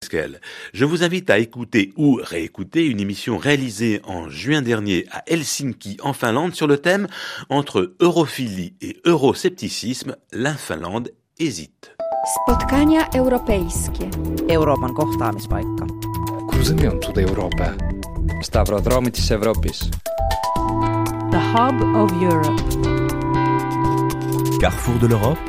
Esquel. Je vous invite à écouter ou réécouter une émission réalisée en juin dernier à Helsinki, en Finlande, sur le thème « Entre europhilie et euroscepticisme, la Finlande hésite ». Spotkania europejskie. Euroopan kohtaamispaikka. Cruzamiento da Europa. Stavrodromitis Europis. The Hub of Europe. Carrefour de l'Europe.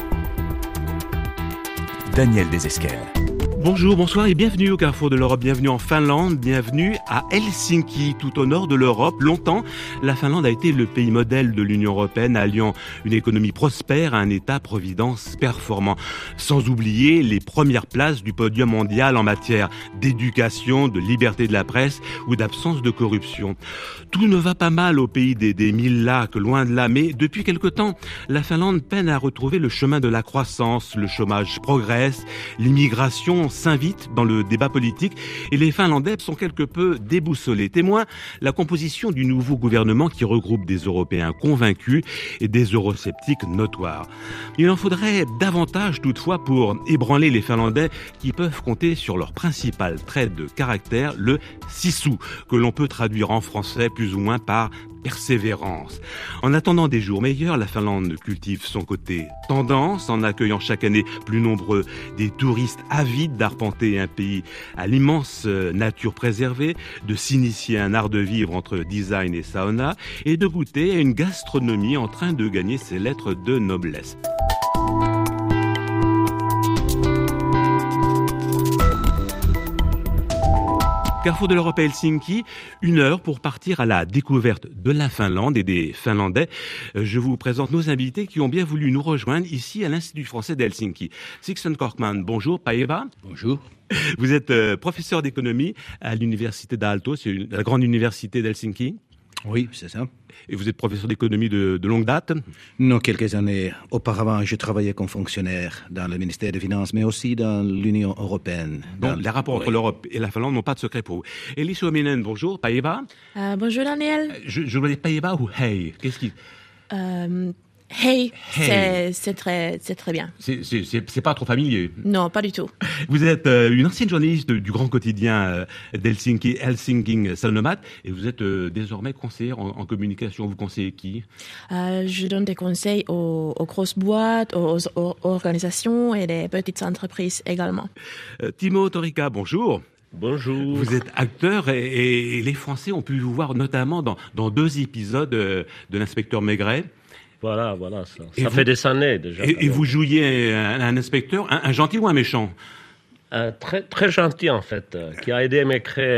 Daniel Desesquel. Bonjour, bonsoir et bienvenue au Carrefour de l'Europe, bienvenue en Finlande, bienvenue à Helsinki, tout au nord de l'Europe. Longtemps, la Finlande a été le pays modèle de l'Union européenne, alliant une économie prospère à un État-providence performant. Sans oublier les premières places du podium mondial en matière d'éducation, de liberté de la presse ou d'absence de corruption. Tout ne va pas mal au pays des mille lacs, loin de là, mais depuis quelque temps, la Finlande peine à retrouver le chemin de la croissance, le chômage progresse, l'immigration s'invite dans le débat politique et les Finlandais sont quelque peu déboussolés. Témoin, la composition du nouveau gouvernement qui regroupe des Européens convaincus et des eurosceptiques notoires. Il en faudrait davantage toutefois pour ébranler les Finlandais qui peuvent compter sur leur principal trait de caractère, le sisu, que l'on peut traduire en français plus ou moins par persévérance. En attendant des jours meilleurs, la Finlande cultive son côté tendance en accueillant chaque année plus nombreux des touristes avides d'arpenter un pays à l'immense nature préservée, de s'initier à un art de vivre entre design et sauna et de goûter à une gastronomie en train de gagner ses lettres de noblesse. Carrefour de l'Europe à Helsinki, 1 heure pour partir à la découverte de la Finlande et des Finlandais. Je vous présente nos invités qui ont bien voulu nous rejoindre ici à l'Institut français d'Helsinki. Sixten Korkman, bonjour. Päivä. Bonjour. Vous êtes professeur d'économie à l'université d'Aalto, c'est la grande université d'Helsinki. Oui, c'est ça. Et vous êtes professeur d'économie de longue date? Non, quelques années auparavant, je travaillais comme fonctionnaire dans le ministère des Finances, mais aussi dans l'Union européenne. Donc, les rapports entre l'Europe et la Finlande n'ont pas de secret pour vous. Elie Suominen, bonjour. Päivä. Bonjour Daniel. Je voulais Päivä ou hey? Qu'est-ce qui... Hey. C'est très bien. C'est pas trop familier. Non, pas du tout. Vous êtes une ancienne journaliste du grand quotidien d'Helsinki, Helsingin Sanomat, et vous êtes désormais conseillère en communication. Vous conseillez qui? Je donne des conseils aux grosses boîtes, aux organisations et des petites entreprises également. Timo Torika, bonjour. Bonjour. Vous êtes acteur et les Français ont pu vous voir notamment dans 2 épisodes de l'Inspecteur Maigret. Voilà, ça fait des années déjà. Et vous jouiez un inspecteur, un gentil ou un méchant? Très, très gentil en fait, qui a aidé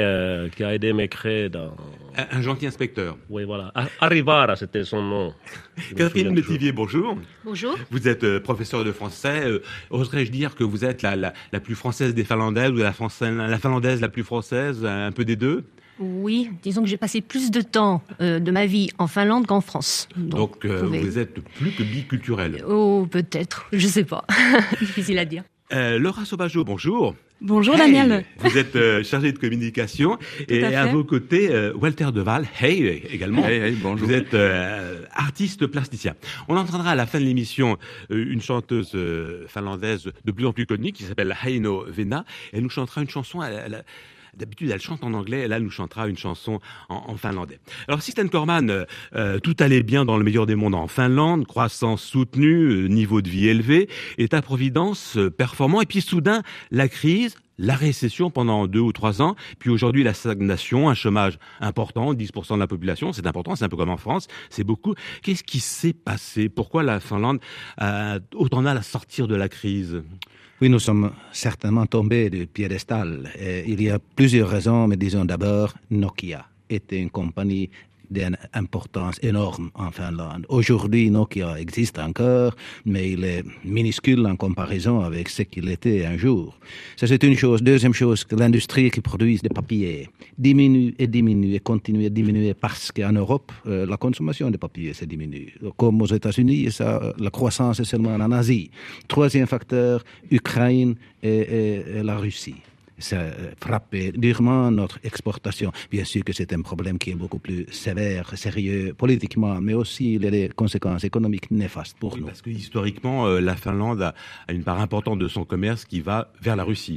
Maigret dans... Un gentil inspecteur. Oui, voilà. Arrivara, c'était son nom. Catherine Métivier, bonjour. Bonjour. Vous êtes professeur de français. Oserais-je dire que vous êtes la plus française des Finlandaises ou la Finlandaise la plus française, un peu des deux? Oui, disons que j'ai passé plus de temps de ma vie en Finlande qu'en France. Donc vous êtes plus que biculturel. Oh, peut-être, je sais pas. Difficile à dire. Laura Sauvageau, bonjour. Bonjour Daniel. Vous êtes chargé de communication et à vos côtés Walter Deval, également. Hey, bonjour. Vous êtes artiste plasticien. On entendra à la fin de l'émission une chanteuse finlandaise de plus en plus connue qui s'appelle Heino Vena. Elle nous chantera une chanson. D'habitude, elle chante en anglais, et là, elle nous chantera une chanson en finlandais. Alors, Sixten Korkman, tout allait bien dans le meilleur des mondes en Finlande, croissance soutenue, niveau de vie élevé, État-providence performant, et puis soudain, la crise, la récession pendant 2 ou 3 ans, puis aujourd'hui la stagnation, un chômage important, 10% de la population, c'est important, c'est un peu comme en France, c'est beaucoup. Qu'est-ce qui s'est passé? Pourquoi la Finlande a autant de mal à sortir de la crise? Oui, nous sommes certainement tombés du piédestal. Il y a plusieurs raisons, mais disons d'abord, Nokia était une compagnie d'une importance énorme en Finlande. Aujourd'hui, Nokia existe encore, mais il est minuscule en comparaison avec ce qu'il était un jour. Ça, c'est une chose. Deuxième chose, que l'industrie qui produit des papiers diminue et continue à diminuer parce qu'en Europe, la consommation de papier se diminue. Comme aux États-Unis, la croissance est seulement en Asie. Troisième facteur, Ukraine et la Russie. Ça frappait durement notre exportation. Bien sûr que c'est un problème qui est beaucoup plus sévère, sérieux politiquement, mais aussi il y a des conséquences économiques néfastes pour nous. Parce que historiquement, la Finlande a une part importante de son commerce qui va vers la Russie.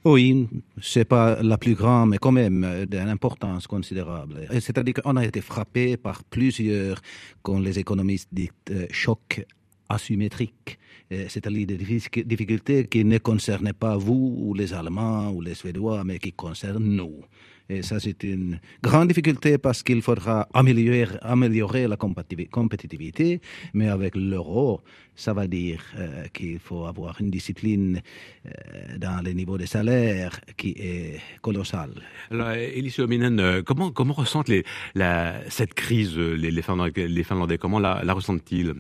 Oui, c'est pas la plus grande, mais quand même d'une importance considérable. C'est-à-dire qu'on a été frappé par plusieurs, comme les économistes disent, chocs asymétriques. C'est-à-dire des difficultés qui ne concernaient pas vous, ou les Allemands, ou les Suédois, mais qui concernent nous. Et ça, c'est une grande difficulté parce qu'il faudra améliorer la compétitivité, mais avec l'euro, ça va dire qu'il faut avoir une discipline dans les niveaux des salaires qui est colossale. Alors, Elise Suominen, comment ressentent cette crise les Finlandais? Comment la ressentent-ils?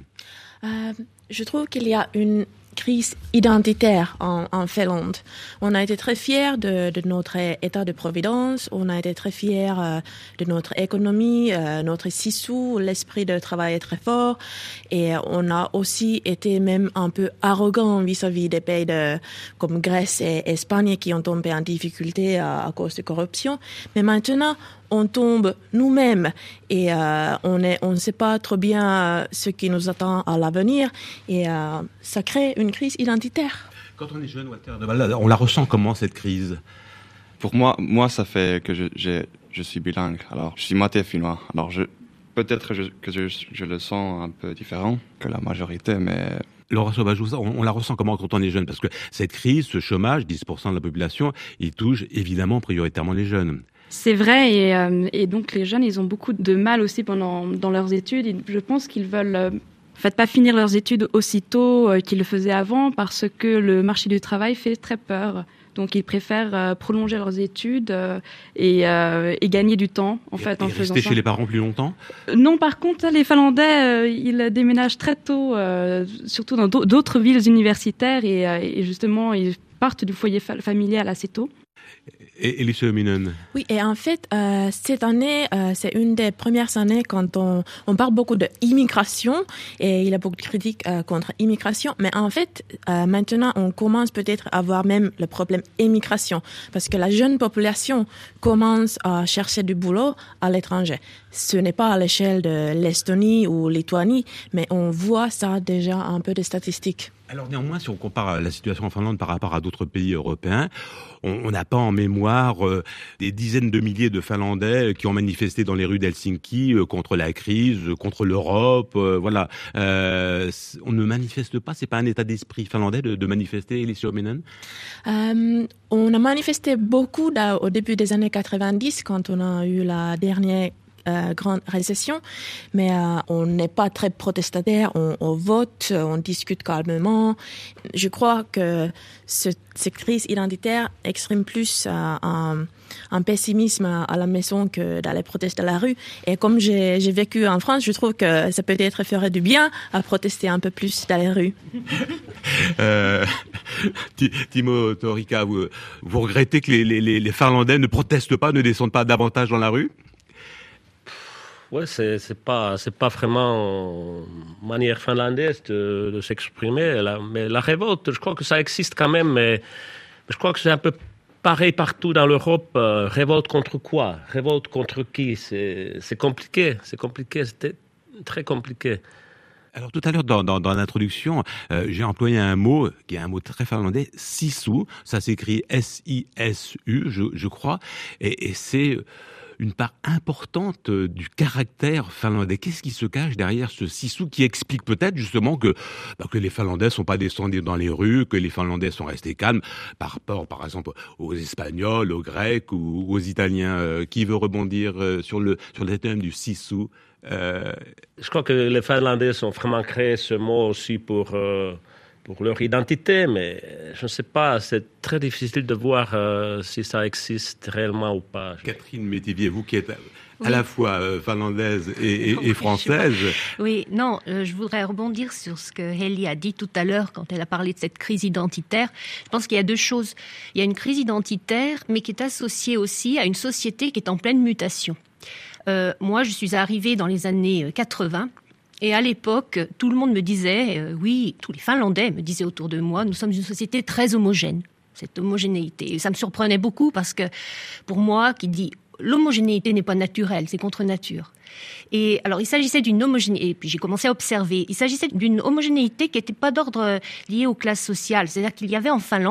Je trouve qu'il y a une crise identitaire en Finlande. On a été très fiers de notre état de providence, on a été très fiers de notre économie, notre sisou, l'esprit de travail est très fort, et on a aussi été même un peu arrogant vis-à-vis des pays comme Grèce et Espagne qui ont tombé en difficulté à cause de corruption. Mais maintenant, on tombe nous-mêmes et on ne sait pas trop bien ce qui nous attend à l'avenir, et ça crée une crise identitaire. Quand on est jeune, Walter de Waal, on la ressent comment cette crise? Pour moi, ça fait que je suis bilingue. Alors, je suis moitié finnois. Alors, peut-être que je le sens un peu différent que la majorité, mais... Laura Sobajouza, on la ressent comment quand on est jeune? Parce que cette crise, ce chômage, 10% de la population, il touche évidemment prioritairement les jeunes. C'est vrai, et donc les jeunes, ils ont beaucoup de mal aussi dans leurs études. Et je pense qu'ils veulent pas finir leurs études aussitôt qu'ils le faisaient avant, parce que le marché du travail fait très peur. Donc ils préfèrent prolonger leurs études et gagner du temps en faisant ça. Rester chez les parents plus longtemps? Non, par contre, les Finlandais, ils déménagent très tôt, surtout dans d'autres villes universitaires, et justement, ils partent du foyer familial assez tôt. Et Elise Suominen. Oui, et en fait, cette année, c'est une des premières années quand on parle beaucoup d'immigration, et il y a beaucoup de critiques contre immigration, mais en fait, maintenant, on commence peut-être à voir même le problème immigration, parce que la jeune population commence à chercher du boulot à l'étranger. Ce n'est pas à l'échelle de l'Estonie ou Lituanie, mais on voit ça déjà un peu des statistiques. Alors néanmoins, si on compare la situation en Finlande par rapport à d'autres pays européens, on n'a pas en mémoire des dizaines de milliers de Finlandais qui ont manifesté dans les rues d'Helsinki contre la crise, contre l'Europe. Voilà, on ne manifeste pas. C'est pas un état d'esprit finlandais de manifester, Elise Suominen? On a manifesté beaucoup au début des années 90 quand on a eu la dernière grande récession, mais on n'est pas très protestataire, on vote, on discute calmement. Je crois que cette crise identitaire exprime plus un pessimisme à la maison que d'aller protester à la rue. Et comme j'ai vécu en France, je trouve que ça peut-être ferait du bien à protester un peu plus dans les rues. Timo Torika, vous regrettez que les Finlandais ne protestent pas, ne descendent pas davantage dans la rue? Ouais, c'est pas vraiment manière finlandaise de s'exprimer. Mais la révolte, je crois que ça existe quand même, mais je crois que c'est un peu pareil partout dans l'Europe. Révolte contre quoi? Révolte contre qui? C'est compliqué. C'était très compliqué. Alors tout à l'heure dans l'introduction, j'ai employé un mot qui est un mot très finlandais, sisu. Ça s'écrit S-I-S-U, je crois, et c'est une part importante du caractère finlandais. Qu'est-ce qui se cache derrière ce sisu qui explique peut-être justement que les Finlandais sont pas descendus dans les rues, que les Finlandais sont restés calmes par rapport, par exemple, aux Espagnols, aux Grecs ou aux Italiens. Qui veut rebondir sur le thème du sisu? Je crois que les Finlandais ont vraiment créé ce mot aussi pour leur identité, mais je ne sais pas, c'est très difficile de voir si ça existe réellement ou pas. Catherine Métivier, vous qui êtes à la fois finlandaise et française. Oui, non, je voudrais rebondir sur ce que Heli a dit tout à l'heure quand elle a parlé de cette crise identitaire. Je pense qu'il y a deux choses. Il y a une crise identitaire, mais qui est associée aussi à une société qui est en pleine mutation. Moi, je suis arrivée dans les années 80. Et à l'époque, tout le monde me disait, oui, tous les Finlandais me disaient autour de moi, nous sommes une société très homogène, cette homogénéité. Et ça me surprenait beaucoup parce que, pour moi, qui dit l'homogénéité n'est pas naturelle, c'est contre nature. Et alors, il s'agissait d'une homogénéité, et puis j'ai commencé à observer, il s'agissait d'une homogénéité qui n'était pas d'ordre lié aux classes sociales. C'est-à-dire qu'il y avait en Finlande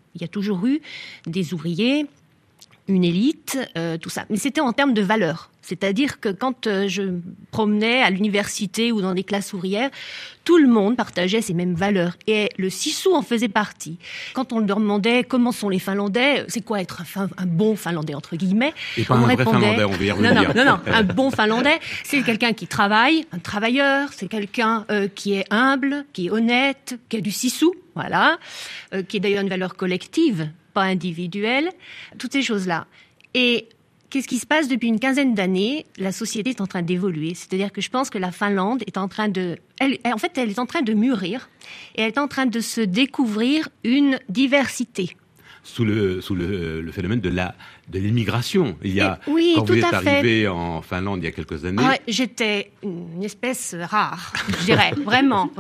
Il y a toujours eu des ouvriers, une élite, tout ça. Mais c'était en termes de valeurs. C'est-à-dire que quand je me promenais à l'université ou dans des classes ouvrières, tout le monde partageait ces mêmes valeurs. Et le Sisu en faisait partie. Quand on leur demandait comment sont les Finlandais, c'est quoi être un bon Finlandais, entre guillemets, et pas un vrai Finlandais, on va y revenir. Non, un bon Finlandais, c'est quelqu'un qui travaille, un travailleur, c'est quelqu'un qui est humble, qui est honnête, qui a du Sisu, voilà, qui est d'ailleurs une valeur collective, pas individuelle, toutes ces choses-là. Et qu'est-ce qui se passe depuis une quinzaine d'années? La société est en train d'évoluer. C'est-à-dire que je pense que la Finlande est en train de... elle est en train de mûrir et elle est en train de se découvrir une diversité. Sous le phénomène de l'immigration. Il y a, oui, quand tout vous êtes à fait. arrivé en Finlande il y a quelques années... j'étais une espèce rare, je dirais. Vraiment.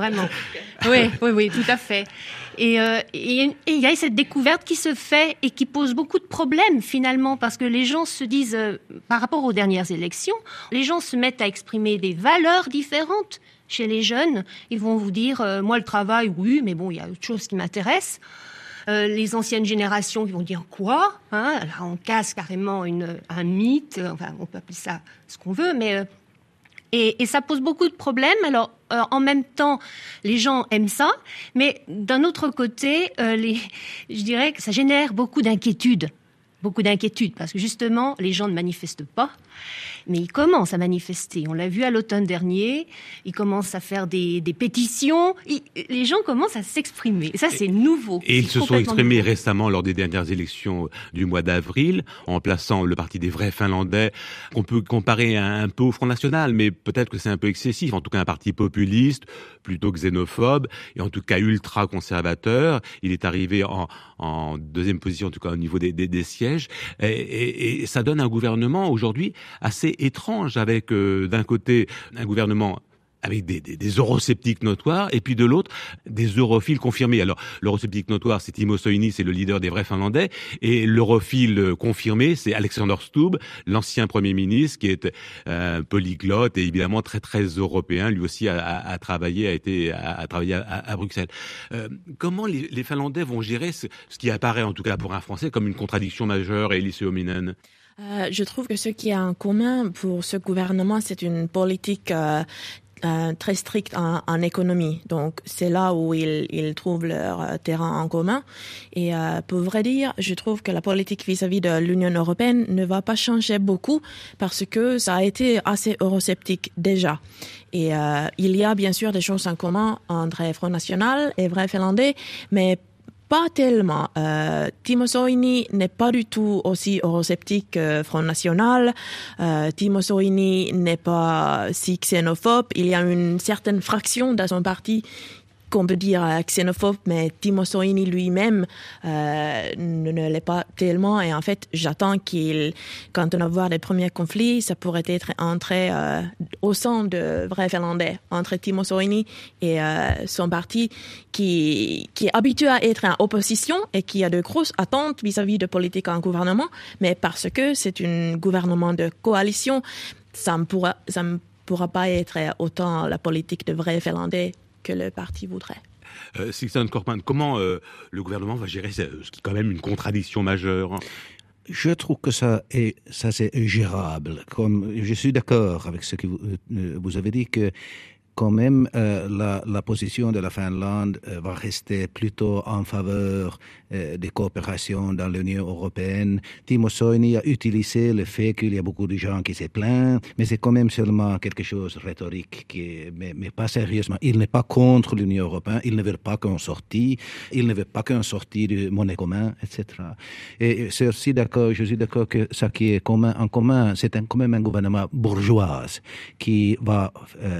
Oui, tout à fait. Et il y a cette découverte qui se fait et qui pose beaucoup de problèmes finalement, parce que les gens se disent, par rapport aux dernières élections, les gens se mettent à exprimer des valeurs différentes. Chez les jeunes, ils vont vous dire, moi le travail, oui, mais bon, il y a autre chose qui m'intéresse. Les anciennes générations qui vont dire quoi, hein, là on casse carrément un mythe, enfin on peut appeler ça ce qu'on veut, mais et ça pose beaucoup de problèmes. Alors en même temps, les gens aiment ça, mais d'un autre côté, je dirais que ça génère beaucoup d'inquiétudes, parce que justement les gens ne manifestent pas. Mais ils commencent à manifester. On l'a vu à l'automne dernier. Ils commencent à faire des pétitions. Les gens commencent à s'exprimer. Et ça, c'est nouveau. Et ils se sont exprimés récemment lors des dernières élections du mois d'avril, en plaçant le Parti des vrais Finlandais, qu'on peut comparer un peu au Front National, mais peut-être que c'est un peu excessif. En tout cas, un parti populiste, plutôt xénophobe, et en tout cas ultra-conservateur. Il est arrivé en deuxième position, en tout cas au niveau des sièges. Et ça donne un gouvernement aujourd'hui assez étrange, avec d'un côté un gouvernement avec des eurosceptiques notoires, et puis de l'autre, des europhiles confirmés. Alors, l'eurosceptique notoire, c'est Timo Soini, c'est le leader des vrais Finlandais, et l'europhile confirmé, c'est Alexander Stubb, l'ancien Premier ministre, qui est polyglotte et évidemment très très européen. Lui aussi a travaillé à Bruxelles. Comment les Finlandais vont gérer ce qui apparaît, en tout cas pour un Français, comme une contradiction majeure, Elise Suominen? Je trouve que ce qui est en commun pour ce gouvernement, c'est une politique très stricte en économie. Donc, c'est là où ils trouvent leur terrain en commun. Et pour vrai dire, je trouve que la politique vis-à-vis de l'Union européenne ne va pas changer beaucoup parce que ça a été assez eurosceptique déjà. Et il y a bien sûr des choses en commun entre Front National et vrais Finlandais, mais pas tellement. Timo Soini n'est pas du tout aussi eurosceptique que Front National. Timo Soini n'est pas si xénophobe. Il y a une certaine fraction dans son parti qu'on peut dire xénophobe, mais Timo Soini lui-même ne l'est pas tellement. Et en fait, j'attends quand on va voir les premiers conflits, ça pourrait être entré au sein de vrais Finlandais, entre Timo Soini et son parti, qui est habitué à être en opposition et qui a de grosses attentes vis-à-vis de politique en gouvernement, mais parce que c'est un gouvernement de coalition, ça ne pourra pas être autant la politique de vrais Finlandais que le parti voudrait. Sixten Korkman, comment le gouvernement va gérer ce qui est quand même une contradiction majeure? Je trouve que ça c'est gérable. Comme je suis d'accord avec ce que vous avez dit, que quand même la position de la Finlande va rester plutôt en faveur des coopérations dans l'Union européenne. Timo Soini a utilisé le fait qu'il y a beaucoup de gens qui se plaignent, mais c'est quand même seulement quelque chose de rhétorique, mais pas sérieusement. Il n'est pas contre l'Union européenne, il ne veut pas qu'on sortit, il ne veut pas qu'on sortit du monnaie commune, etc. Et je suis d'accord que ce qui est en commun, c'est quand même un gouvernement bourgeois qui va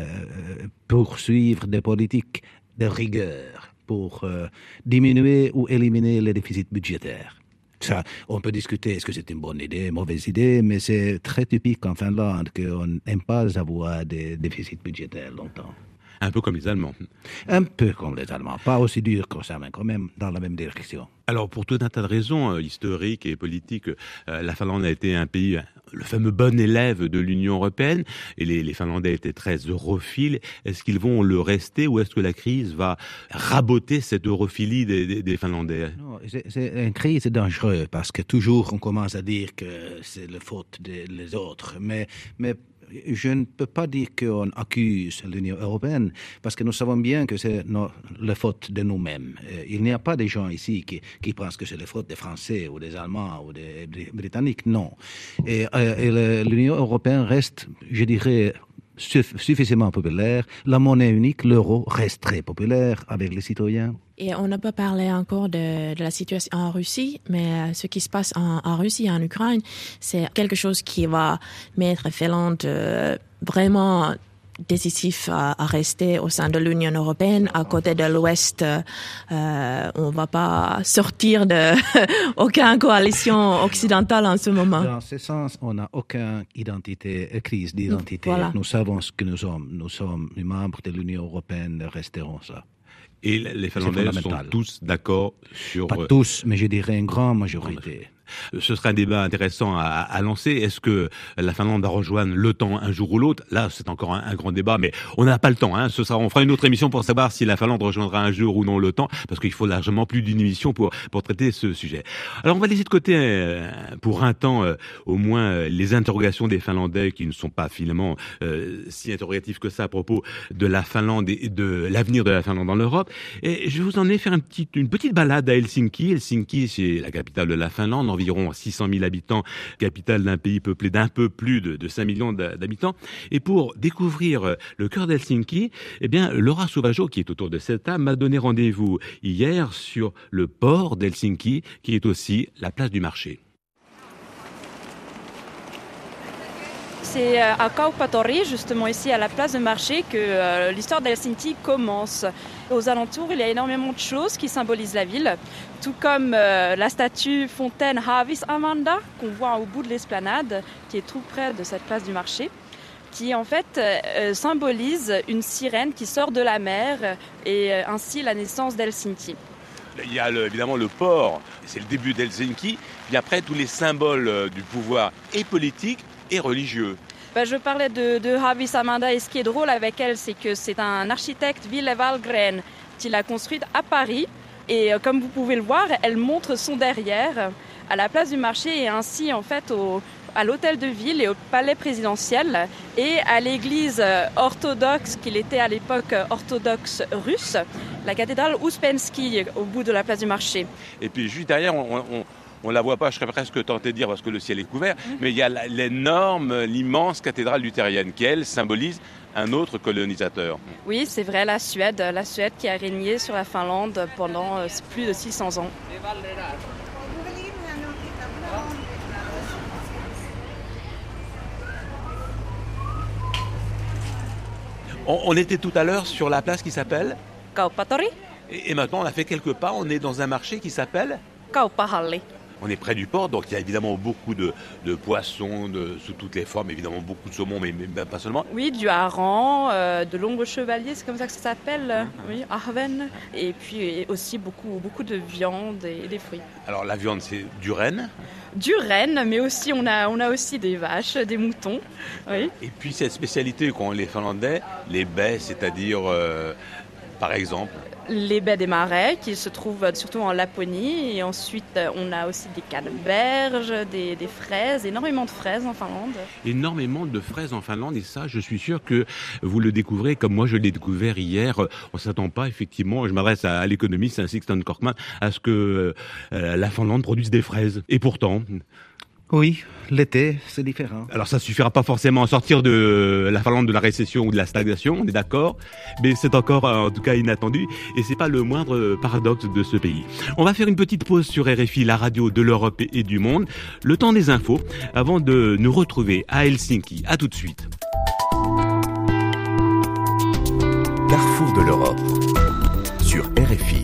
poursuivre des politiques de rigueur pour diminuer ou éliminer les déficits budgétaires. Ça, on peut discuter, est-ce que c'est une bonne idée, mauvaise idée, mais c'est très typique en Finlande qu'on n'aime pas avoir des déficits budgétaires longtemps. Un peu comme les Allemands. Un peu comme les Allemands. Pas aussi dur que ça, mais quand même dans la même direction. Alors, pour tout un tas de raisons historiques et politiques, la Finlande a été un pays le fameux bon élève de l'Union européenne, et les Finlandais étaient très europhiles. Est-ce qu'ils vont le rester ou est-ce que la crise va raboter cette europhilie des Finlandais? Non, c'est une crise dangereuse parce que toujours on commence à dire que c'est la faute des autres. Mais je ne peux pas dire qu'on accuse l'Union européenne parce que nous savons bien que c'est la faute de nous-mêmes. Il n'y a pas des gens ici qui pensent que c'est la faute des Français ou des Allemands ou des Britanniques. Non. Et l'Union européenne reste, je dirais, suffisamment populaire. La monnaie unique, l'euro, reste très populaire avec les citoyens. Et on n'a pas parlé encore de la situation en Russie, mais ce qui se passe en Russie et en Ukraine, c'est quelque chose qui va mettre Finlande vraiment décisif à rester au sein de l'Union européenne. À côté de l'Ouest, on va pas sortir de aucune coalition occidentale en ce moment. Dans ce sens, on n'a aucune crise d'identité. Voilà. Nous savons ce que nous sommes. Nous sommes les membres de l'Union européenne, resterons ça. Et les Finlandais sont tous d'accord sur... Pas tous, mais je dirais une grande majorité. Ce serait un débat intéressant à lancer. Est-ce que la Finlande va rejoindre l'OTAN un jour ou l'autre? Là, c'est encore un grand débat, mais on n'a pas le temps. On fera une autre émission pour savoir si la Finlande rejoindra un jour ou non l'OTAN, parce qu'il faut largement plus d'une émission pour traiter ce sujet. Alors, on va laisser de côté, pour un temps, au moins, les interrogations des Finlandais, qui ne sont pas finalement si interrogatives que ça à propos de la Finlande et de l'avenir de la Finlande dans l'Europe. Et je vous en ai fait une petite balade à Helsinki. Helsinki, c'est la capitale de la Finlande, environ 600 000 habitants, capitale d'un pays peuplé d'un peu plus de 5 millions d'habitants. Et pour découvrir le cœur d'Helsinki, eh bien, Laura Sauvageau, qui est autour de cette table, m'a donné rendez-vous hier sur le port d'Helsinki, qui est aussi la place du marché. C'est à Kauppatori, justement ici à la place de marché, que l'histoire d'Helsinki commence. Aux alentours, il y a énormément de choses qui symbolisent la ville, tout comme la statue fontaine Haavisamanda qu'on voit au bout de l'esplanade, qui est tout près de cette place du marché, qui en fait symbolise une sirène qui sort de la mer et ainsi la naissance d'Helsinki. Il y a évidemment le port, c'est le début d'Helsinki, puis après tous les symboles du pouvoir et politique et religieux. Je parlais de Haavisamanda et ce qui est drôle avec elle, c'est que c'est un architecte, Ville Wahlgren, qui l'a construite à Paris. Et comme vous pouvez le voir, elle montre son derrière à la place du marché et ainsi en fait à l'hôtel de ville et au palais présidentiel et à l'église orthodoxe qu'il était à l'époque orthodoxe russe, la cathédrale Ouspensky au bout de la place du marché. Et puis juste derrière, on la voit pas, je serais presque tenté de dire parce que le ciel est couvert, mais il y a l'immense cathédrale luthérienne qui, elle, symbolise un autre colonisateur. Oui, c'est vrai, la Suède qui a régné sur la Finlande pendant plus de 600 ans. On était tout à l'heure sur la place qui s'appelle Kauppatori. Et maintenant, on a fait quelques pas, on est dans un marché qui s'appelle Kauppahalli. On est près du port, donc il y a évidemment beaucoup de poissons sous toutes les formes, évidemment beaucoup de saumon, mais pas seulement. Oui, du hareng, de l'ombre chevalier, c'est comme ça que ça s'appelle, oui, arven, et puis aussi beaucoup de viande et des fruits. Alors la viande, c'est du renne? Du renne, mais aussi on a aussi des vaches, des moutons. Oui. Et puis cette spécialité qu'ont les Finlandais, les baies, c'est-à-dire par exemple les baies des marais qui se trouvent surtout en Laponie et ensuite on a aussi des canneberges, des fraises, énormément de fraises en Finlande. Énormément de fraises en Finlande et ça je suis sûr que vous le découvrez comme moi je l'ai découvert hier. On ne s'attend pas effectivement, je m'adresse à l'économiste ainsi que Stan Korkman, à ce que la Finlande produise des fraises. Et pourtant... Oui, l'été, c'est différent. Alors ça suffira pas forcément à sortir de la Finlande de la récession ou de la stagnation, on est d'accord, mais c'est encore en tout cas inattendu et c'est pas le moindre paradoxe de ce pays. On va faire une petite pause sur RFI, la radio de l'Europe et du monde, le temps des infos, avant de nous retrouver à Helsinki. À tout de suite. Carrefour de l'Europe sur RFI.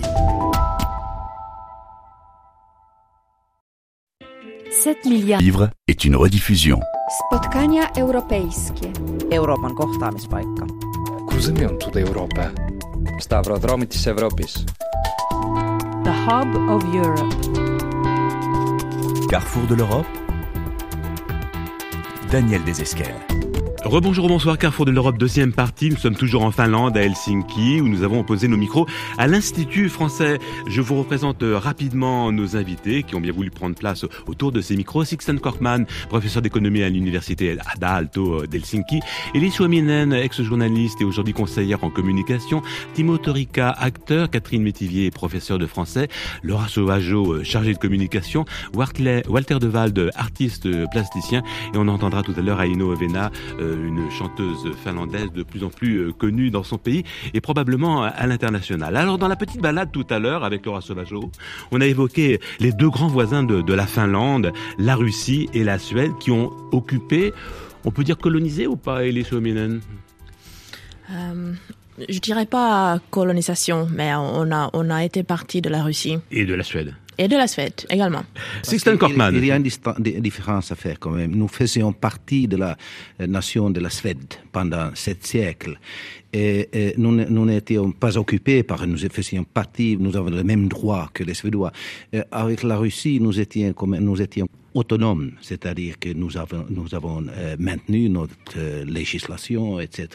7 milliards. Livre est une rediffusion. Spotkania europejskie. Euroopan kohtaamispaikka. Kuzemiont Euroopa. Stavrodromitis Europis. The hub of Europe. Carrefour de l'Europe. Daniel Desesquelles. Rebonjour, bonsoir, Carrefour de l'Europe, deuxième partie. Nous sommes toujours en Finlande, à Helsinki, où nous avons posé nos micros à l'Institut français. Je vous représente rapidement nos invités qui ont bien voulu prendre place autour de ces micros. Sixten Korkman, professeur d'économie à l'université d'Aalto d'Helsinki. Elise Suominen, ex-journaliste et aujourd'hui conseillère en communication. Timo Torikka, acteur. Catherine Métivier, professeur de français. Laura Sauvageau, chargée de communication. Walter de Walde, artiste plasticien. Et on entendra tout à l'heure Aino Ovena, une chanteuse finlandaise de plus en plus connue dans son pays et probablement à l'international. Alors, dans la petite balade tout à l'heure avec Laura Sauvageau, on a évoqué les deux grands voisins de la Finlande, la Russie et la Suède, qui ont occupé, on peut dire colonisé ou pas, Elise Suominen? Je dirais pas colonisation, mais on a été partie de la Russie. Et de la Suède. Et de la Suède également. Sixten Korkman. Il y a une différence à faire quand même. Nous faisions partie de la nation de la Suède pendant 7 siècles. Et nous n'étions pas occupés nous faisions partie, nous avons les mêmes droits que les Suédois. Avec la Russie, nous étions autonomes, c'est-à-dire que nous avons maintenu notre législation, etc.,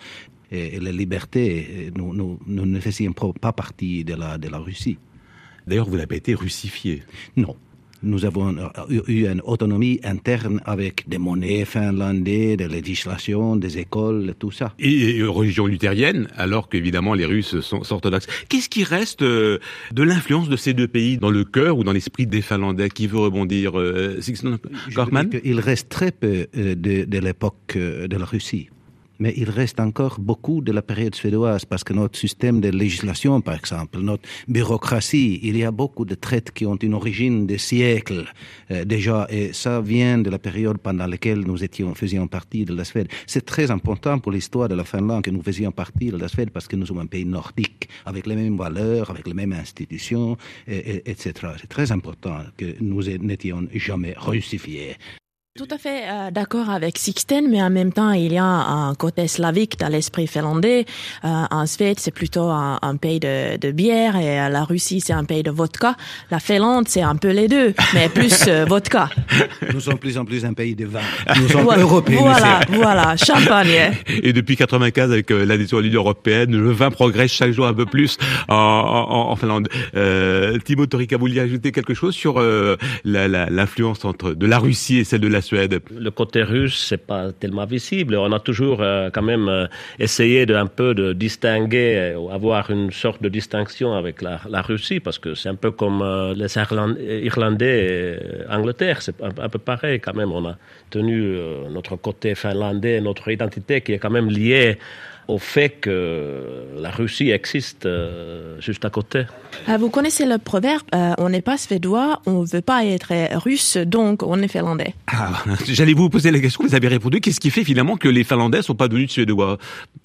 et les libertés. Nous ne faisions pas partie de la Russie. D'ailleurs, vous n'avez pas été russifié. Non. Nous avons eu une autonomie interne avec des monnaies finlandaises, des législations, des écoles, tout ça. Et religion luthérienne, alors qu'évidemment les Russes sont orthodoxes. Qu'est-ce qui reste de l'influence de ces deux pays dans le cœur ou dans l'esprit des Finlandais? Qui veut rebondir? Sixten Korkman? Il reste très peu de l'époque de la Russie. Mais il reste encore beaucoup de la période suédoise parce que notre système de législation, par exemple, notre bureaucratie, il y a beaucoup de traités qui ont une origine de siècles déjà, et ça vient de la période pendant laquelle nous faisions partie de la Suède. C'est très important pour l'histoire de la Finlande que nous faisions partie de la Suède parce que nous sommes un pays nordique avec les mêmes valeurs, avec les mêmes institutions, etc. C'est très important que nous n'étions jamais russifiés. Tout à fait d'accord avec Sixten, mais en même temps, il y a un côté slavique dans l'esprit finlandais. En Suède, c'est plutôt un pays de bière et la Russie, c'est un pays de vodka. La Finlande, c'est un peu les deux, mais plus vodka. Nous sommes plus en plus un pays de vin. Nous sommes européens. Voilà, champagne. Et depuis 95, avec l'adhésion à l'Union européenne, le vin progresse chaque jour un peu plus en Finlande. Timo Torikka, vous vouliez ajouter quelque chose sur l'influence de la Russie et celle de la Suède? Le côté russe, c'est pas tellement visible. On a toujours quand même essayé d'un peu de distinguer, avoir une sorte de distinction avec la Russie, parce que c'est un peu comme les Irlandais et Angleterre. C'est un peu pareil quand même. On a tenu notre côté finlandais, notre identité qui est quand même liée au fait que la Russie existe juste à côté. Vous connaissez le proverbe, on n'est pas suédois, on ne veut pas être russe, donc on est finlandais. Ah, j'allais vous poser la question, vous avez répondu. Qu'est-ce qui fait finalement que les Finlandais ne sont pas devenus suédois?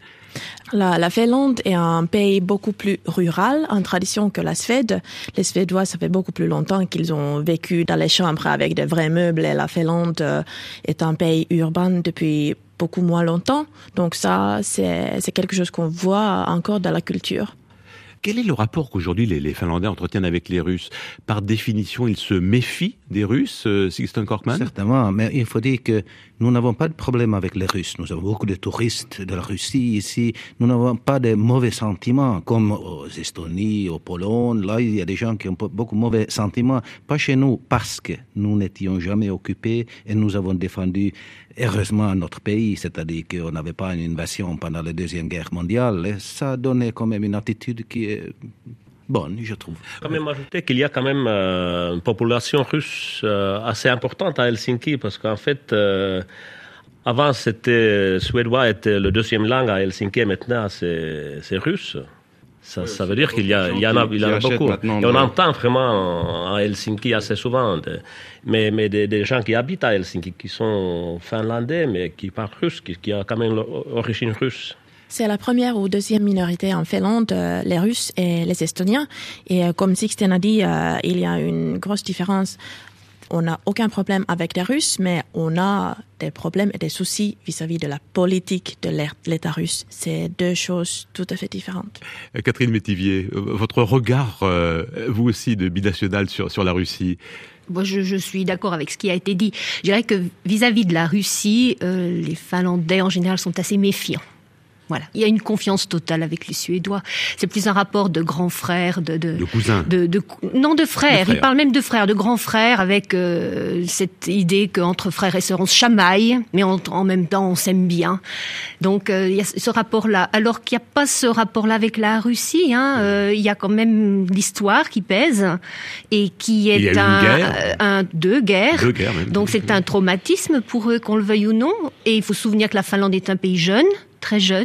La Finlande est un pays beaucoup plus rural en tradition que la Suède. Les Suédois, ça fait beaucoup plus longtemps qu'ils ont vécu dans les chambres avec de vrais meubles, et la Finlande est un pays urbain depuis beaucoup moins longtemps. Donc ça, c'est quelque chose qu'on voit encore dans la culture. Quel est le rapport qu'aujourd'hui les Finlandais entretiennent avec les Russes? Par définition, ils se méfient des Russes, Sixten Korkman? Certainement, mais il faut dire que nous n'avons pas de problème avec les Russes. Nous avons beaucoup de touristes de la Russie ici. Nous n'avons pas de mauvais sentiments, comme aux Estonies, aux Pologne. Là, il y a des gens qui ont beaucoup de mauvais sentiments. Pas chez nous, parce que nous n'étions jamais occupés et nous avons défendu heureusement notre pays, c'est-à-dire qu'on n'avait pas une invasion pendant la Deuxième Guerre mondiale. Et ça donnait quand même une attitude qui est bonne, je trouve. Quand même ajouter qu'il y a quand même une population russe assez importante à Helsinki, parce qu'en fait, avant suédois était le deuxième langue à Helsinki, et maintenant c'est russe. Ça veut dire qu'il y en a beaucoup. Et on entend vraiment à Helsinki assez souvent, mais des gens qui habitent à Helsinki, qui sont finlandais, mais qui parlent russe, qui ont quand même l'origine russe. C'est la première ou deuxième minorité en Finlande, les Russes et les Estoniens. Et comme Sixten a dit, il y a une grosse différence On n'a aucun problème avec les Russes, mais on a des problèmes et des soucis vis-à-vis de la politique de l'État russe. C'est deux choses tout à fait différentes. Catherine Métivier, votre regard, vous aussi, de binational sur la Russie? Moi, je suis d'accord avec ce qui a été dit. Je dirais que vis-à-vis de la Russie, les Finlandais en général sont assez méfiants. Voilà. Il y a une confiance totale avec les Suédois. C'est plus un rapport de grands frères, de cousins. Non, de frères. Ils parlent même de frères, de grands frères, avec cette idée qu'entre frères et sœurs on se chamaille, mais en même temps on s'aime bien. Donc il y a ce rapport-là. Alors qu'il n'y a pas ce rapport-là avec la Russie. Il y a quand même l'histoire qui pèse et qui est deux guerres. Même. Donc c'est un traumatisme pour eux, qu'on le veuille ou non. Et il faut se souvenir que la Finlande est un pays jeune, très jeune.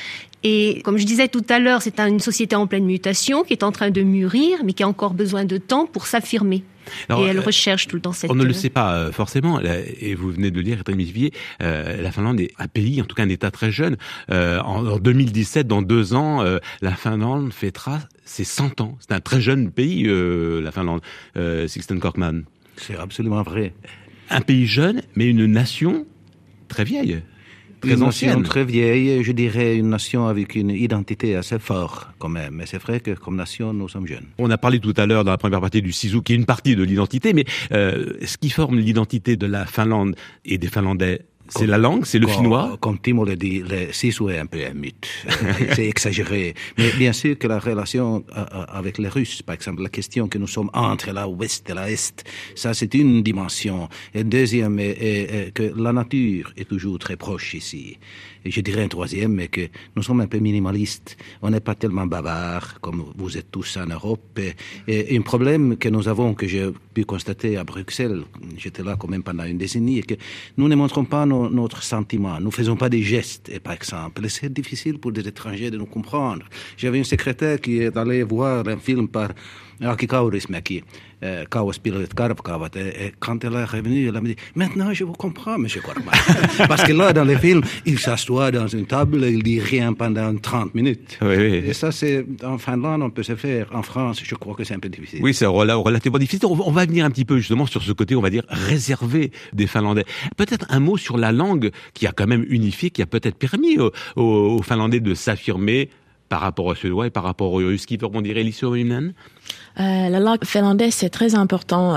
Et comme je disais tout à l'heure, c'est une société en pleine mutation qui est en train de mûrir, mais qui a encore besoin de temps pour s'affirmer. Alors, et elle recherche tout le temps cette... On ne le sait pas forcément, et vous venez de le dire, Catherine Métivier, la Finlande est un pays, en tout cas un État très jeune. En 2017, dans 2 ans, la Finlande fêtera ses 100 ans. C'est un très jeune pays, la Finlande. Sixten Korkman. C'est absolument vrai. Un pays jeune, mais une nation très vieille. Très une ancienne. Nation très vieille, je dirais une nation avec une identité assez forte quand même. Mais c'est vrai que comme nation, nous sommes jeunes. On a parlé tout à l'heure dans la première partie du Sisu, qui est une partie de l'identité, mais ce qui forme l'identité de la Finlande et des Finlandais, c'est la langue, c'est le finnois. Comme Timo l'a dit, le Sisu est un peu un mythe. C'est exagéré. Mais bien sûr que la relation avec les Russes, par exemple, la question que nous sommes entre l'Ouest et l'Est, ça c'est une dimension. Et deuxième, que la nature est toujours très proche ici. Et je dirais un troisième, mais que nous sommes un peu minimalistes. On n'est pas tellement bavards comme vous êtes tous en Europe. Et un problème que nous avons, que j'ai pu constater à Bruxelles, j'étais là quand même pendant une décennie, est que nous ne montrons pas notre sentiment. Nous faisons pas des gestes, et par exemple. Et c'est difficile pour des étrangers de nous comprendre. J'avais une secrétaire qui est allée voir un film par Aki Kaurismäki, Kauaspilolit Karpkaavat, et quand elle est revenue, elle m'a dit « Maintenant, je vous comprends, monsieur Korkman. » Parce que là, dans les films, il s'assoit dans une table et il dit rien pendant 30 minutes. Oui. Et ça, c'est, en Finlande, on peut se faire. En France, je crois que c'est un peu difficile. Oui, c'est relativement difficile. On va venir un petit peu, justement, sur ce côté, on va dire, réservé des Finlandais. Peut-être un mot sur la langue qui a quand même unifié, qui a peut-être permis aux Finlandais de s'affirmer par rapport aux Suédois et par rapport aux Russes. Qui peut rebondir, Elise Oinen? La langue finlandaise, c'est très important.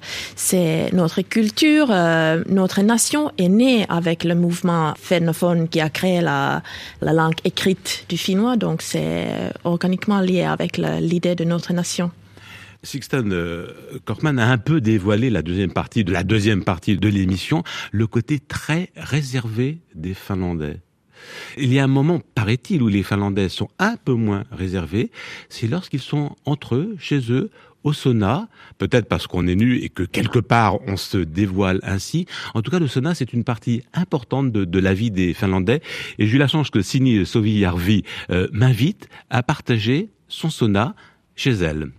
C'est notre culture, notre nation est née avec le mouvement finnophone qui a créé la langue écrite du finnois. Donc, c'est organiquement lié avec l'idée de notre nation. Sixten Korkman a un peu dévoilé la deuxième partie de l'émission, le côté très réservé des Finlandais. Il y a un moment, paraît-il, où les Finlandais sont un peu moins réservés, c'est lorsqu'ils sont entre eux, chez eux, au sauna, peut-être parce qu'on est nu et que quelque part on se dévoile ainsi. En tout cas, le sauna, c'est une partie importante de la vie des Finlandais. Et j'ai eu la chance que Sini Sovijärvi m'invite à partager son sauna chez elle.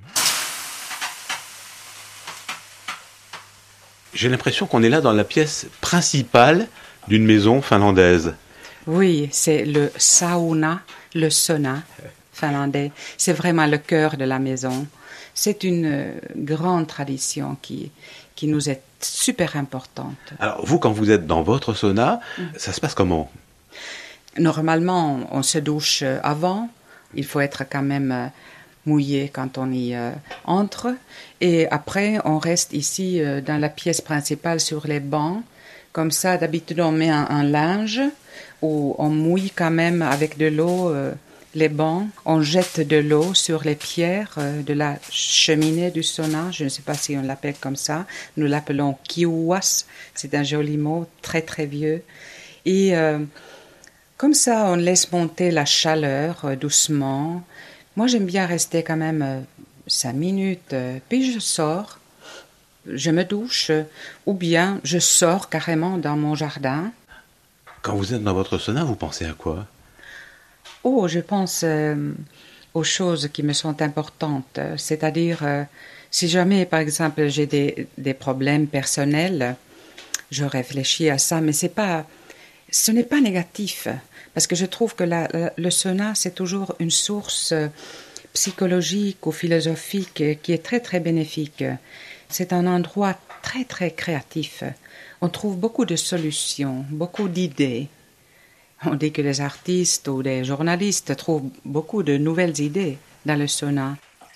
J'ai l'impression qu'on est là dans la pièce principale d'une maison finlandaise. Oui, c'est le sauna, le sauna finlandais. C'est vraiment le cœur de la maison. C'est une grande tradition qui nous est super importante. Alors vous, quand vous êtes dans votre sauna, ça se passe comment? Normalement, on se douche avant. Il faut être quand même mouillé quand on y entre. Et après, on reste ici dans la pièce principale sur les bancs. Comme ça, d'habitude, on met un linge où on mouille quand même avec de l'eau les bancs. On jette de l'eau sur les pierres de la cheminée du sauna. Je ne sais pas si on l'appelle comme ça. Nous l'appelons kiuas. C'est un joli mot, très très vieux. Et comme ça, on laisse monter la chaleur doucement. Moi, j'aime bien rester quand même 5 minutes. Puis je sors. Je me douche, ou bien je sors carrément dans mon jardin. Quand vous êtes dans votre sauna, vous pensez à quoi? Oh, je pense aux choses qui me sont importantes. C'est-à-dire, si jamais, par exemple, j'ai des problèmes personnels, je réfléchis à ça, mais ce n'est pas négatif. Parce que je trouve que le sauna, c'est toujours une source psychologique ou philosophique qui est très, très bénéfique. C'est un endroit très très créatif. On trouve beaucoup de solutions, beaucoup d'idées. On dit que les artistes ou les journalistes trouvent beaucoup de nouvelles idées dans le sauna.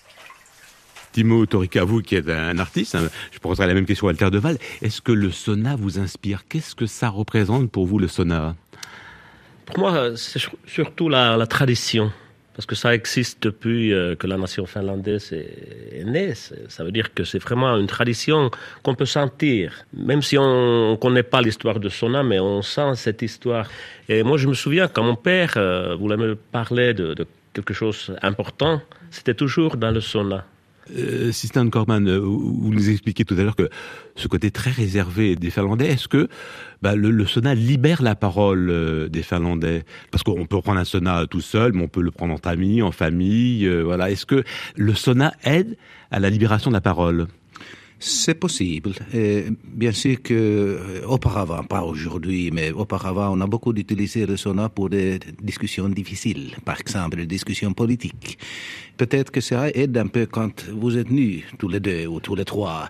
Timo Torika, vous qui êtes un artiste, je poserai la même question à Walter Deval. Est-ce que le sauna vous inspire? Qu'est-ce que ça représente pour vous, le sauna? Pour moi, c'est surtout la tradition. Parce que ça existe depuis que la nation finlandaise est née. Ça veut dire que c'est vraiment une tradition qu'on peut sentir. Même si on ne connaît pas l'histoire de sauna, mais on sent cette histoire. Et moi, je me souviens, quand mon père voulait me parler de quelque chose d'important, c'était toujours dans le sauna. Sixten Korkman, vous nous expliquiez tout à l'heure que ce côté très réservé des Finlandais, est-ce que le sauna libère la parole des Finlandais? Parce qu'on peut prendre un sauna tout seul, mais on peut le prendre entre amis, en famille, voilà. Est-ce que le sauna aide à la libération de la parole? C'est possible. Et bien sûr que auparavant, pas aujourd'hui, mais auparavant, on a beaucoup utilisé le sauna pour des discussions difficiles, par exemple des discussions politiques. Peut-être que ça aide un peu quand vous êtes nus, tous les deux ou tous les trois.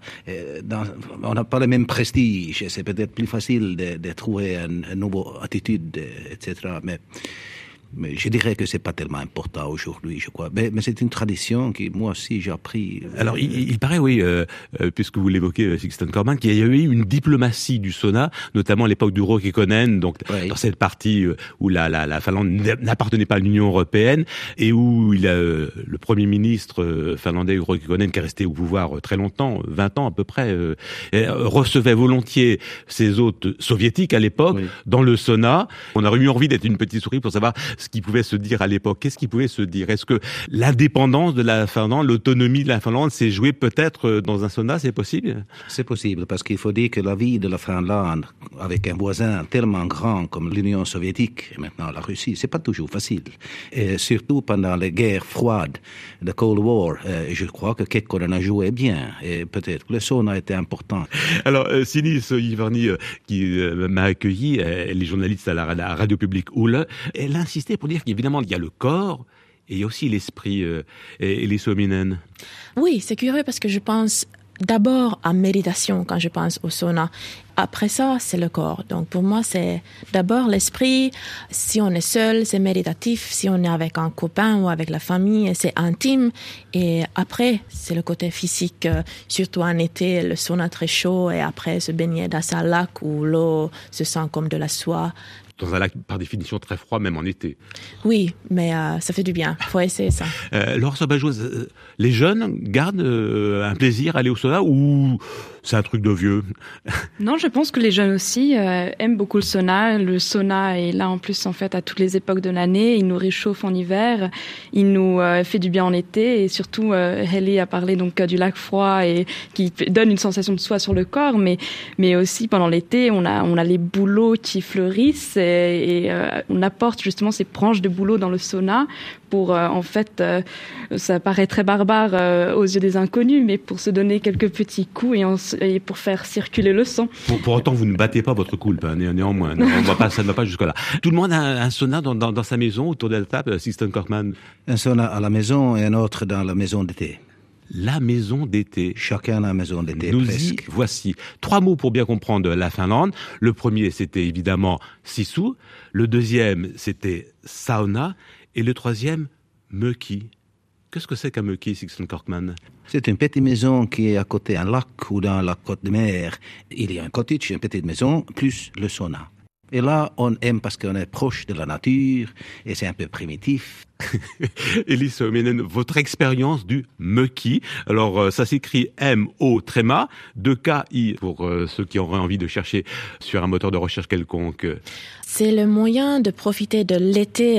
On n'a pas le même prestige, c'est peut-être plus facile de trouver une nouvelle attitude, etc. Mais je dirais que c'est pas tellement important aujourd'hui, je crois. Mais c'est une tradition qui, moi aussi, j'ai appris. Alors, il paraît, oui, puisque vous l'évoquez, Sixten Korkman, qu'il y a eu une diplomatie du sauna, notamment à l'époque du Rouhikkonen, donc oui. Dans cette partie où la Finlande n'appartenait pas à l'Union européenne et où il a le premier ministre finlandais Rouhikkonen, qui est resté au pouvoir très longtemps, 20 ans à peu près, recevait volontiers ses hôtes soviétiques à l'époque dans le sauna. On aurait eu envie d'être une petite souris pour savoir ce qui pouvait se dire à l'époque. Qu'est-ce qui pouvait se dire? Est-ce que l'indépendance de la Finlande, l'autonomie de la Finlande s'est jouée peut-être dans un sauna? C'est possible? C'est possible, parce qu'il faut dire que la vie de la Finlande, avec un voisin tellement grand comme l'Union soviétique, et maintenant la Russie, c'est pas toujours facile. Et surtout pendant les guerres froides, le Cold War, je crois que Kekkonen a joué bien, et peut-être que le sauna était important. Alors, Sinis Ivarni, qui m'a accueilli, elle est journaliste à la radio publique Oule, elle insistait pour dire qu'évidemment, il y a le corps et il y a aussi l'esprit, et les Suominen. Oui, c'est curieux parce que je pense d'abord à méditation quand je pense au sauna. Après ça, c'est le corps. Donc pour moi, c'est d'abord l'esprit. Si on est seul, c'est méditatif. Si on est avec un copain ou avec la famille, c'est intime. Et après, c'est le côté physique. Surtout en été, le sauna très chaud et après se baigner dans un lac où l'eau se sent comme de la soie. Dans un lac, par définition, très froid, même en été. Oui, mais ça fait du bien. Faut essayer ça. Laure Sauvageoise, les jeunes gardent un plaisir à aller au sauna ou c'est un truc de vieux? Non, je pense que les jeunes aussi aiment beaucoup le sauna. Le sauna est là en plus en fait à toutes les époques de l'année. Il nous réchauffe en hiver, il nous fait du bien en été et surtout Heli a parlé donc du lac froid et qui donne une sensation de soie sur le corps, mais aussi pendant l'été on a les bouleaux qui fleurissent et on apporte justement ces branches de bouleaux dans le sauna pour en fait ça paraît très barbare aux yeux des inconnus, mais pour se donner quelques petits coups et pour faire circuler le sang. Pour autant, vous ne battez pas votre coulpe, néanmoins. Non, ça ne va pas jusque-là. Tout le monde a un sauna dans sa maison, autour de la table, Sixten Korkman? Un sauna à la maison et un autre dans la maison d'été. La maison d'été. Chacun a une maison d'été. Nous presque. y voici. 3 mots pour bien comprendre la Finlande. Le premier, c'était évidemment sisu. Le deuxième, c'était sauna. Et le troisième, mökki. Qu'est-ce que c'est qu'un mökki, Sixten Korkman? C'est une petite maison qui est à côté d'un lac ou dans la côte de mer. Il y a un cottage, une petite maison, plus le sauna. Et là, on aime parce qu'on est proche de la nature et c'est un peu primitif. Elis Suominen, votre expérience du mökki. Alors, ça s'écrit M-O-K-I, 2K-I pour ceux qui auraient envie de chercher sur un moteur de recherche quelconque. C'est le moyen de profiter de l'été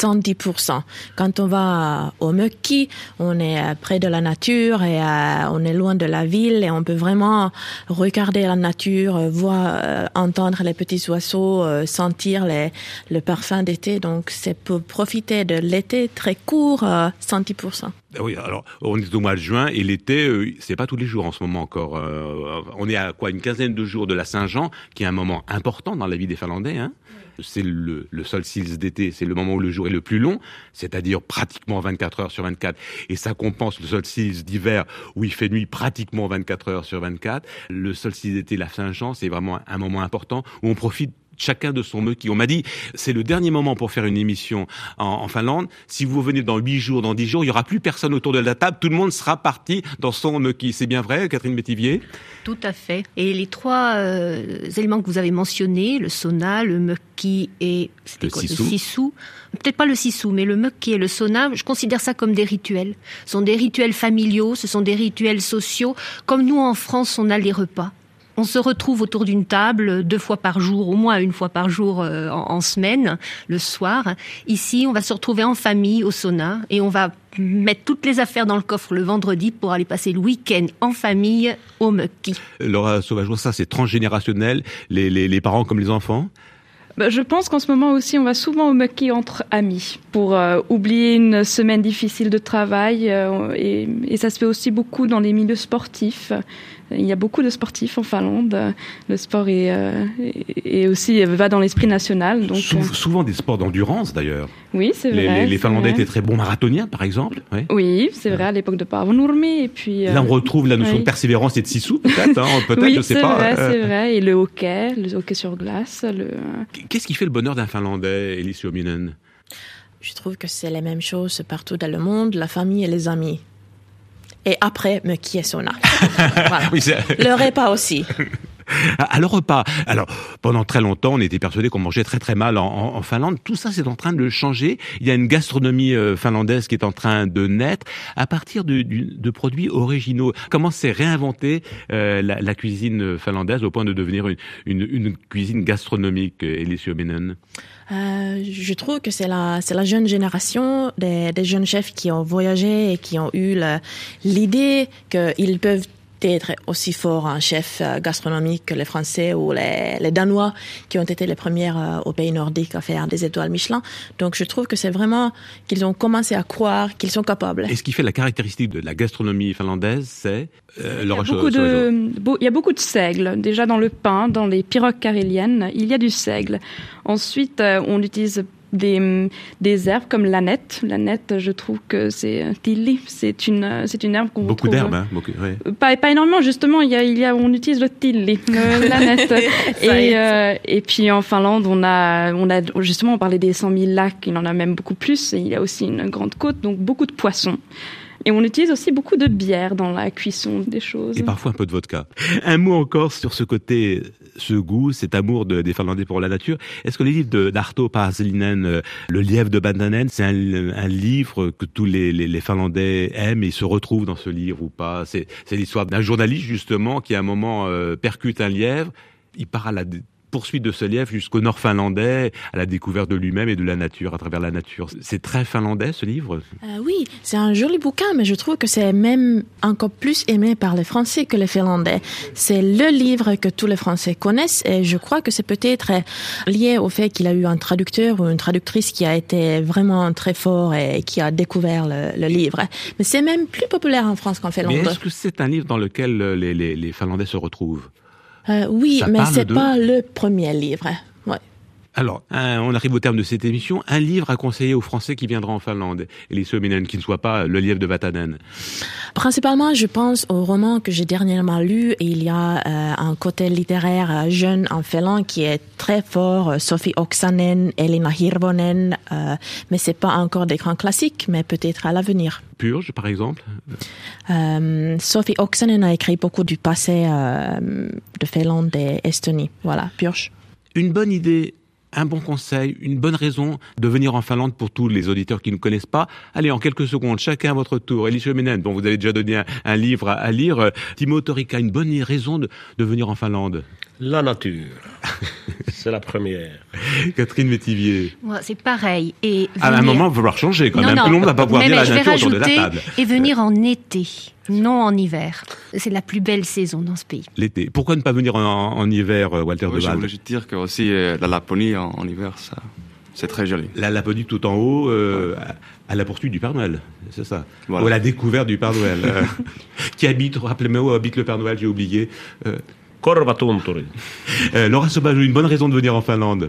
110%. Quand on va au mökki, on est près de la nature et on est loin de la ville et on peut vraiment regarder la nature, voir, entendre les petits oiseaux, sentir le parfum d'été. Donc, c'est pour profiter de l'été l'été très court, 110%. Oui, alors on est au mois de juin et l'été, c'est pas tous les jours en ce moment encore. On est à une quinzaine de jours de la Saint-Jean, qui est un moment important dans la vie des Finlandais. Hein. C'est le solstice d'été, c'est le moment où le jour est le plus long, c'est-à-dire pratiquement 24 heures sur 24. Et ça compense le solstice d'hiver où il fait nuit pratiquement 24 heures sur 24. Le solstice d'été, la Saint-Jean, c'est vraiment un moment important où on profite chacun de son mökki. On m'a dit, c'est le dernier moment pour faire une émission en Finlande. Si vous venez dans 8 jours, dans 10 jours, il n'y aura plus personne autour de la table. Tout le monde sera parti dans son mökki. C'est bien vrai, Catherine Métivier? Tout à fait. Et les 3 éléments que vous avez mentionnés, le sauna, le mökki et le sisu. Peut-être pas le sisu, mais le mökki et le sauna, je considère ça comme des rituels. Ce sont des rituels familiaux, ce sont des rituels sociaux. Comme nous, en France, on a les repas. On se retrouve autour d'une table 2 fois par jour, au moins 1 fois par jour en semaine, le soir. Ici, on va se retrouver en famille au sauna et on va mettre toutes les affaires dans le coffre le vendredi pour aller passer le week-end en famille au mökki. Laura Sauvageau, ça c'est transgénérationnel, les parents comme les enfants? Je pense qu'en ce moment aussi, on va souvent au mökki entre amis pour oublier une semaine difficile de travail et ça se fait aussi beaucoup dans les milieux sportifs. Il y a beaucoup de sportifs en Finlande. Le sport est aussi va dans l'esprit national. Donc souvent des sports d'endurance d'ailleurs. Oui, c'est vrai. Les Finlandais étaient très bons marathoniens, par exemple. Oui, c'est vrai, à l'époque de Paavo Nurmi. Et puis, là, on retrouve la notion de persévérance et de sisu, peut-être. Peut-être, oui, je sais pas. C'est vrai. Et le hockey sur glace. Qu'est-ce qui fait le bonheur d'un Finlandais, Elise Suominen? Je trouve que c'est la même chose partout dans le monde, la famille et les amis. Et après, mökki et sauna. Voilà. Oui, le repas aussi. À le repas. Alors, pendant très longtemps, on était persuadés qu'on mangeait très très mal en Finlande. Tout ça, c'est en train de changer. Il y a une gastronomie finlandaise qui est en train de naître à partir de produits originaux. Comment s'est réinventée la cuisine finlandaise au point de devenir une cuisine gastronomique, Elise Suominen? Je trouve que c'est la jeune génération des jeunes chefs qui ont voyagé et qui ont eu l'idée qu'ils peuvent être aussi forts en chef gastronomique que les Français ou les Danois qui ont été les premiers au pays nordique à faire des étoiles Michelin. Donc je trouve que c'est vraiment qu'ils ont commencé à croire qu'ils sont capables. Et ce qui fait la caractéristique de la gastronomie finlandaise, c'est il y a beaucoup de seigle. Déjà dans le pain, dans les pirogues caréliennes, il y a du seigle. Ensuite, on utilise des herbes comme l'aneth. L'aneth, je trouve que c'est tilli. C'est une herbe qu'on beaucoup retrouve. D'herbes, hein, beaucoup, oui. Pas énormément, justement. On utilise le tilli, l'aneth. Et puis en Finlande, on a justement, on parlait des 100 000 lacs. Il en a même beaucoup plus. Et il y a aussi une grande côte, donc beaucoup de poissons. Et on utilise aussi beaucoup de bière dans la cuisson des choses. Et parfois un peu de vodka. Un mot encore sur ce côté, ce goût, cet amour des Finlandais pour la nature. Est-ce que le livre d'Arto Paasilinna, Le lièvre de Bandanen, c'est un livre que tous les Finlandais aiment et se retrouvent dans ce livre ou pas? C'est l'histoire d'un journaliste justement qui à un moment percute un lièvre. Il part à la poursuite de ce lièvre jusqu'au nord finlandais, à la découverte de lui-même et de la nature, à travers la nature. C'est très finlandais, ce livre? Oui, c'est un joli bouquin, mais je trouve que c'est même encore plus aimé par les Français que les Finlandais. C'est le livre que tous les Français connaissent et je crois que c'est peut-être lié au fait qu'il a eu un traducteur ou une traductrice qui a été vraiment très fort et qui a découvert le livre. Mais c'est même plus populaire en France qu'en Finlande. Mais est-ce que c'est un livre dans lequel les Finlandais se retrouvent? Oui, mais c'est pas le premier livre. Ouais. Alors, on arrive au terme de cette émission. Un livre à conseiller aux Français qui viendront en Finlande, Elise Suominen, qui ne soit pas Le lièvre de Vatanen. Principalement, je pense au roman que j'ai dernièrement lu. Et il y a un côté littéraire jeune en Finlande qui est très fort. Sofi Oksanen, Elina Hirvonen. Mais c'est pas encore des grands classiques, mais peut-être à l'avenir. Purge, par exemple? Sofi Oksanen a écrit beaucoup du passé de Finlande et Estonie. Voilà, Purge. Une bonne idée, un bon conseil, une bonne raison de venir en Finlande pour tous les auditeurs qui ne connaissent pas. Allez, en quelques secondes, chacun à votre tour. Elise Suominen, dont vous avez déjà donné un livre à lire. Timo Torikka, une bonne raison de venir en Finlande? La nature. C'est la première. Catherine Métivier. Moi, c'est pareil. Et à un moment, il va falloir changer quand même. Tout le monde ne va pas pouvoir dire la nature autour de la table. Et venir en été, non en hiver. C'est la plus belle saison dans ce pays. L'été. Pourquoi ne pas venir en hiver, Walter Devald? Je voulais juste dire que aussi la Laponie en hiver, C'est très joli. La Laponie tout en haut, à la poursuite du Père Noël, c'est ça. Voilà. Ou à la découverte du Père Noël. Qui habite, rappelez-moi où habite le Père Noël, j'ai oublié. Korvatunturi. Laura Sobajo, une bonne raison de venir en Finlande.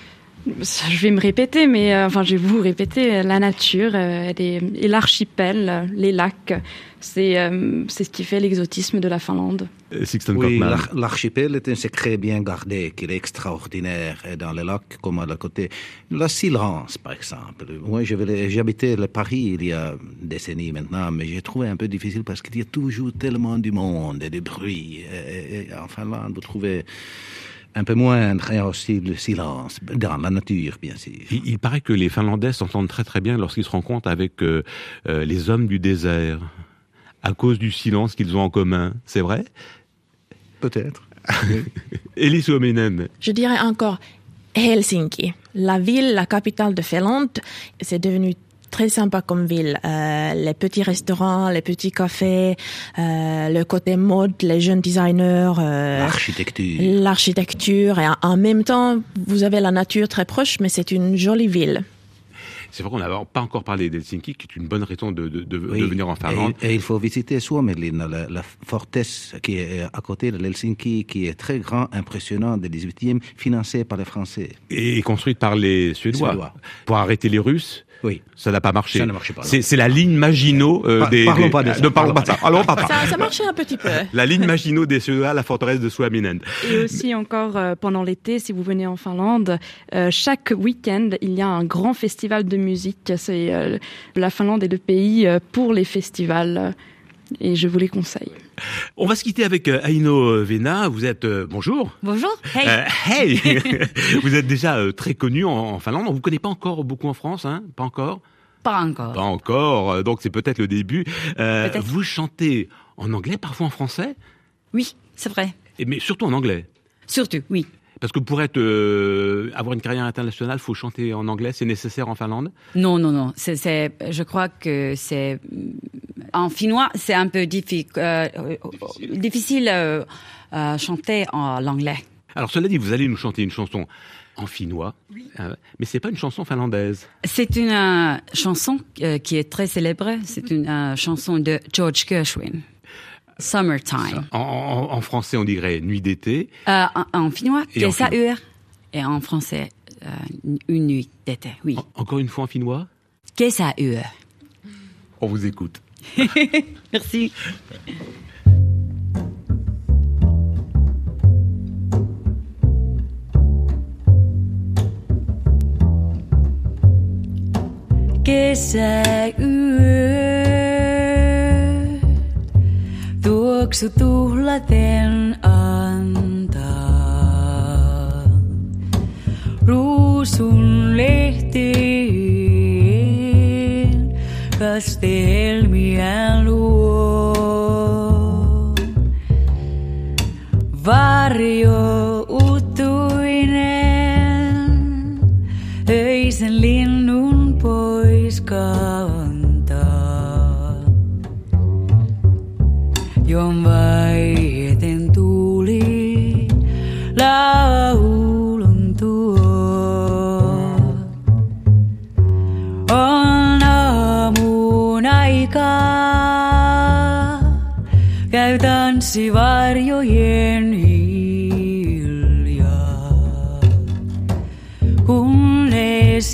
Je vais me répéter, mais je vais vous répéter. La nature et l'archipel, les lacs, c'est ce qui fait l'exotisme de la Finlande. Sixten Oui, Korkman. l'archipel est un secret bien gardé, qui est extraordinaire. Et dans les lacs, comme à la côté, la silence, par exemple. Moi, j'habitais à Paris il y a des décennies maintenant, mais j'ai trouvé un peu difficile parce qu'il y a toujours tellement du monde et du bruit. Et en Finlande, vous trouvez un peu moindre et aussi le silence, dans la nature, bien sûr. Il paraît que les Finlandais s'entendent très très bien lorsqu'ils se rencontrent avec les hommes du désert, à cause du silence qu'ils ont en commun. C'est vrai ? Peut-être. Eeli Suominen. Je dirais encore Helsinki, la ville, la capitale de Finlande. C'est devenu très sympa comme ville. Les petits restaurants, les petits cafés, le côté mode, les jeunes designers, l'architecture. Et en même temps, vous avez la nature très proche, mais c'est une jolie ville. C'est vrai qu'on n'a pas encore parlé d'Helsinki, qui est une bonne raison de venir en Finlande. Et il faut visiter Suomenlinna, la forteresse qui est à côté de l'Helsinki, qui est très grand, impressionnant, du 18e, financé par les Français. Et construite par les Suédois. Pour arrêter les Russes. Oui. Ça n'a pas marché. Ça ne marchait pas. C'est la ligne Maginot des... Parlons pas de ça. Ne parlons pas de ça. Allons pas. Ça marchait un petit peu. La ligne Maginot des Suédois, la forteresse de Suominen. Et aussi encore pendant l'été, si vous venez en Finlande, chaque week-end, il y a un grand festival de musique. C'est la Finlande est le pays pour les festivals. Et je vous les conseille. On va se quitter avec Aino Venä. Vous êtes... bonjour. Bonjour. Hey. Hey. Vous êtes déjà très connu en Finlande. On vous connaît pas encore beaucoup en France, hein? Pas encore? Pas encore. Pas encore. Donc c'est peut-être le début. Peut-être. Vous chantez en anglais, parfois en français? Oui, c'est vrai. Mais surtout en anglais? Surtout, oui. Parce que pour avoir une carrière internationale, faut chanter en anglais. C'est nécessaire en Finlande? Non. Je crois que c'est... En finnois, c'est un peu difficile à chanter en anglais. Alors cela dit, vous allez nous chanter une chanson en finnois, oui. Mais c'est pas une chanson finlandaise. C'est une chanson qui est très célèbre. C'est une chanson de George Gershwin. Summertime. En français, on dirait Nuit d'été. En finnois, Kesäyö. Et en français, Une nuit d'été, oui. Encore une fois en finnois? Kesäyö. On vous écoute. Merci. Kesäyö, tuoksu tuhlaten antaa, ruusun lehtiin kastelmia luo. Varjo utuinen, öisen linnun pois kantaa. Jon vaiheten tuuli laulun tuo. On aamun aikaa, käy tanssivarjojen hiljaa. Kunnes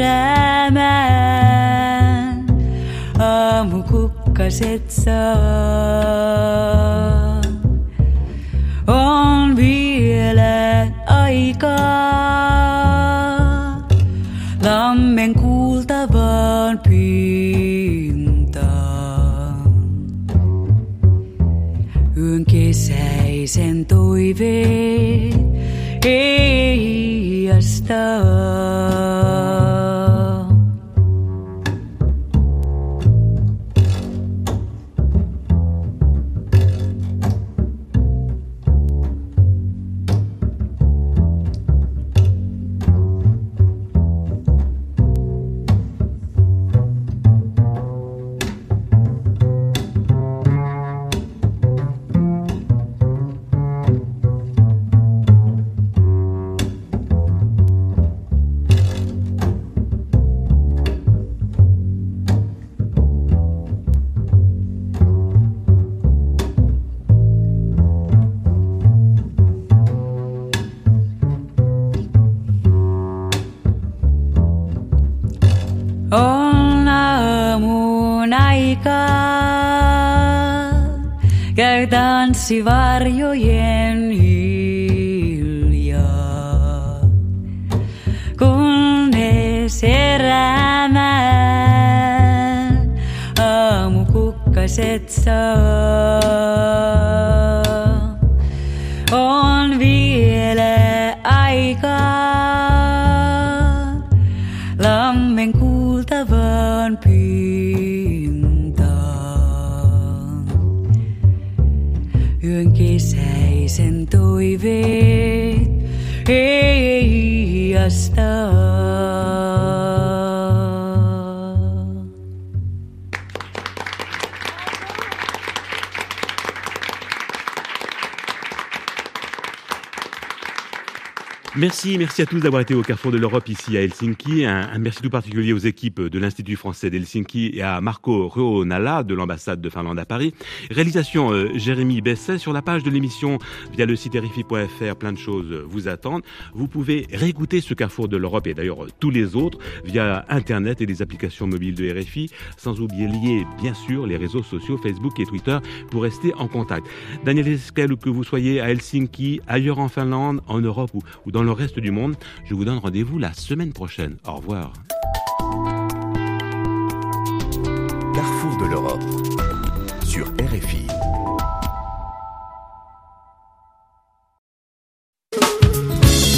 heräämään aamukukkaset saa. On vielä aikaa lammen kuultavaan pintaan. Yön kesäisen toiveet heijastaa. käy tanssivarjojen hiljaa, kunnes heräämään aamukukkaset saa. On vielä aikaa lammen kuultavaan pintaan. Yön kesäisen toiveet heijastaa. Merci à tous d'avoir été au carrefour de l'Europe ici à Helsinki. Un merci tout particulier aux équipes de l'Institut français d'Helsinki et à Marco Ruonala de l'ambassade de Finlande à Paris. Réalisation Jérémy Besset. Sur la page de l'émission via le site RFI.fr, plein de choses vous attendent. Vous pouvez réécouter ce carrefour de l'Europe et d'ailleurs tous les autres via Internet et les applications mobiles de RFI, sans oublier bien sûr les réseaux sociaux Facebook et Twitter pour rester en contact. Daniel Esquel, que vous soyez à Helsinki, ailleurs en Finlande, en Europe ou dans le reste du monde, je vous donne rendez-vous la semaine prochaine. Au revoir. Carrefour de l'Europe sur RFI.